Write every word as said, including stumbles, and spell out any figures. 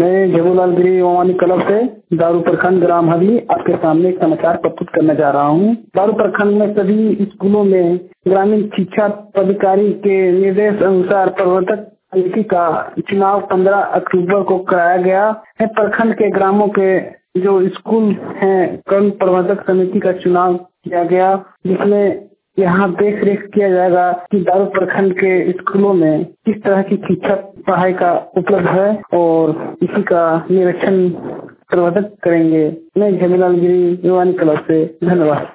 मैं जबूलाल गिरी ओवानी क्लब से दारू प्रखंड ग्राम हरली आपके सामने एक समाचार प्रस्तुत करने जा रहा हूँ। दारू प्रखंड में सभी स्कूलों में ग्रामीण शिक्षा पदाधिकारी के निर्देश अनुसार प्रवर्तक समिति का चुनाव पंद्रह अक्टूबर को कराया गया है। प्रखंड के ग्रामों के जो स्कूल हैं कर्म प्रवर्तक समिति का चुनाव किया गया, जिसमें यहाँ देख रेख किया जाएगा कि दारू प्रखंड के स्कूलों में किस तरह की शिक्षा पढ़ाई का उपलब्ध है और इसी का निरीक्षण प्रवर्तक करेंगे। मैं जबूलाल गिरी ओवानी क्लब से, धन्यवाद।